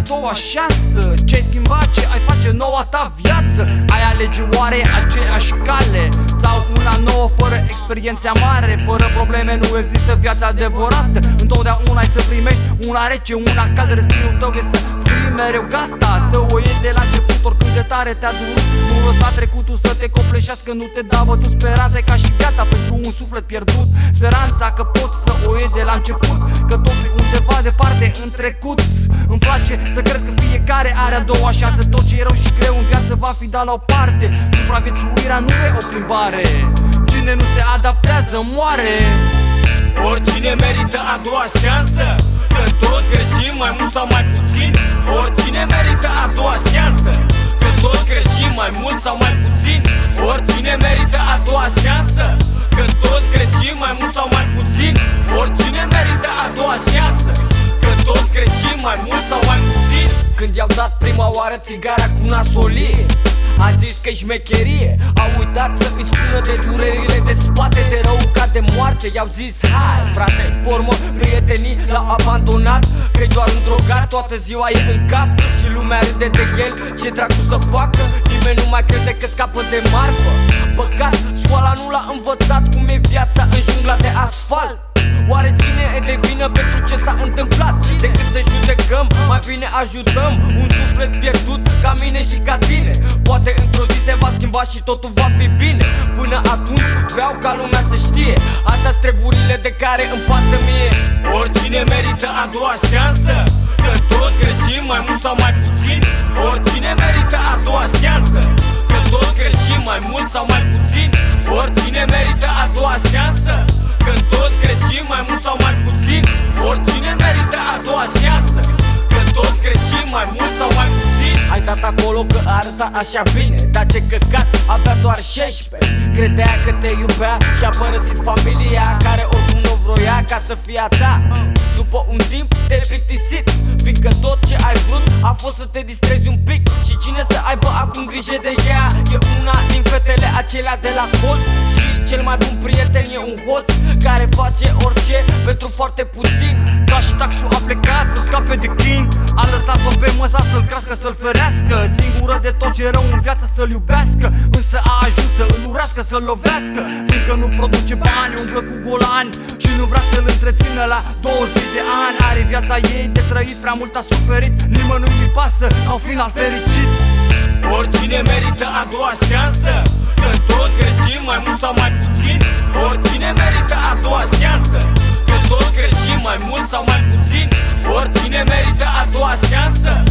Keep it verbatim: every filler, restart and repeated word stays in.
doua șansă. Ce-ai schimba, ce ai face noua ta viață? Ai alege oare aceeași cale sau una nouă fără experiențe mare? Fără probleme nu există viața adevărată. Întotdeauna ai să primești una rece, una caldă. Destinul tău e să fii mereu gata să o iei de la început, oricât de tare te-a durut. Nu lăsa trecutul să te copleșească, nu te da bătut. Speranța e ca și viața pentru un suflet pierdut. Speranța că poți să o iei de la început, că totul e undeva departe în trecut. Îmi place să cred că fiecare are a doua șansă. Tot ce e rău și greu în viață va fi dat la o parte. Supraviețuirea nu e o plimbare. Cine nu se adaptează moare. Oricine merită a doua șansă, că toți greșim mai mult sau mai puțin. Oricine merită a doua șansă, că toți greșim mai mult sau mai puțin. Oricine merită a doua șansă, că toți greșim mai mult sau mai puțin. Oricine merită a doua șansă, că toți greșim mai mult sau mai puțin. Când i-au dat prima oară țigara cu nasolie, a zis că-i șmecherie. Au uitat să îi spună de durerile de spate, de rău ca de moarte. I-au zis, hai frate, pormă, prietenii l-au abandonat, că-i doar un drogat, toată ziua e în cap și lumea râde de el. Ce dracu să facă? Nimeni nu mai crede că scapă de marfă. Păcat, școala nu l-a învățat cum e viața în jungla de asfalt. Oare cine e de vină pentru ce s-a întâmplat? Decât să judecăm, mai bine ajutăm un suflet pierdut ca mine și ca tine. Poate într-o zi se va schimba și totul va fi bine. Până atunci vreau ca lumea să știe, astea-s treburile de care îmi pasă mie. Oricine merită a doua șansă, că toți greșim mai mult sau mai puțin. Oricine merită a doua șansă, că toți greșim mai mult sau mai puțin. Oricine merită a doua șansă, că toți greșim mai mult sau mai puțin. Oricine merită a doua șansă, că toți greșim mai mult sau mai puțin. Ai dat acolo că arăta așa bine, dar ce căcat, avea doar șaisprezece. Credea că te iubea și-a părăsit familia, care oricum nu vroia ca să fie a ta. După un timp te-ai plictisit, fiindcă tot ce ai vrut a fost să te distrezi un pic. Și cine să aibă acum grijă de ea e una din fetele acelea de la colț. Și cel mai bun prieten e un hoț care face orice pentru foarte puțin. Ca și taxul a plecat să scape de chin, a lăsat-o pe măsa să-l crească, să-l ferească. Singură de tot ce e rău în viață să-l iubească, însă a ajuns să îl urească, să-l lovească. Fiindcă nu produce bani, umblă cu golani și nu vrea să-l întrețină la douăzeci de ani. Are viața ei de trăit, prea mult a suferit, nimănui nu-i pasă, au final fericit. Oricine merită a doua șansă, că toți greșim mai mult sau mai puțin. Oricine merită a doua șansă, că toți greșim mai mult sau mai puțin. Oricine merită a doua șansă,